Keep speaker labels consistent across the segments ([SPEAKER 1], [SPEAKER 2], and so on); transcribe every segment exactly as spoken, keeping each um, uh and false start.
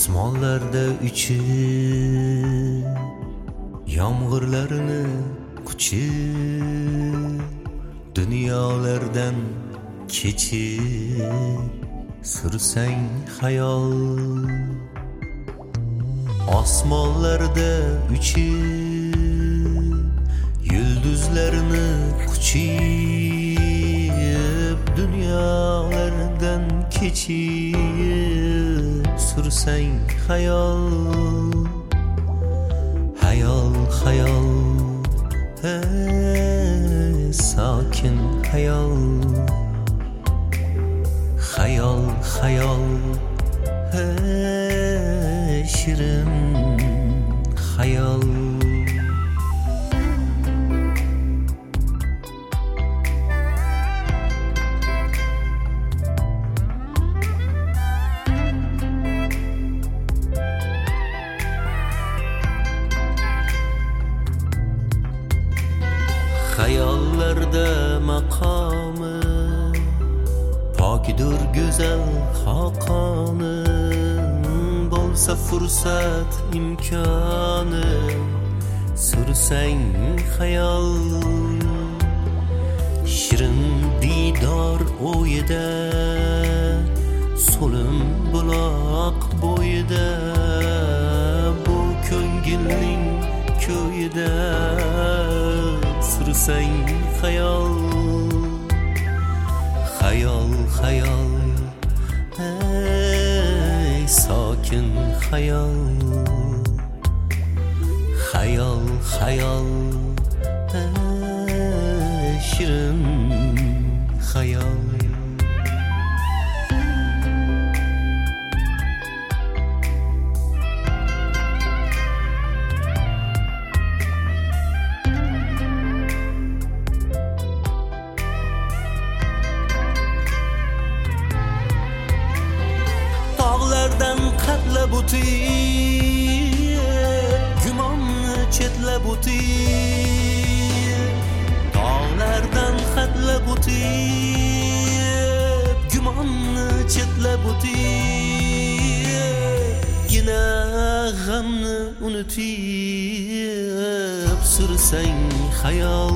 [SPEAKER 1] Osmonlarda uchi yomg'irlarini quchi dunyolardan kechib sursang xayol. Osmonlarda uchi yulduzlarini quchib dunyolardan kechib sursang xayol. Hayol hayol hey sokin hayol. Hayol hayol hey shirin hayol. Hayollarda maqomi pokdur go'zal xoqoni bo'lsa fursat imkoni sursang xayol. Shirin didor o'yida so'lim buloq bo'yida bu ko'ngilning ko'yida sursang xayol. Hayol hayol hey sokin hayol. Hayol hayol hey shirin hayol. Qatlab o'tib gumonni chetlab o'tib, tog'lardan qatlab o'tib gumonni chetlab o'tib, gina g'amni unutib sursang xayol.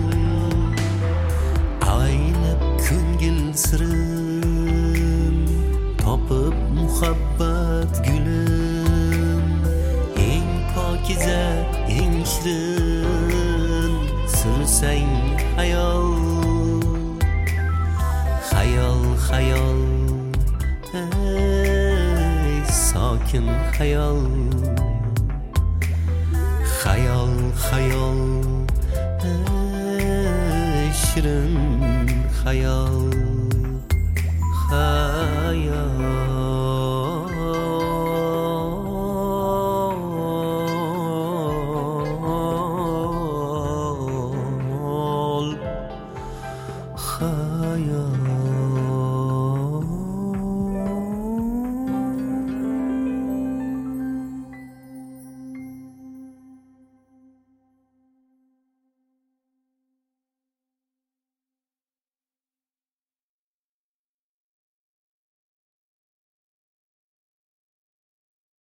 [SPEAKER 1] Aylab ko'ngil sirin topib muhabbat gulin, eng pokiza eng shirin sursang hayol. Hayol hayol hey sokin hayol. Hayol hayol hey shirin hayol. Hayol hayal.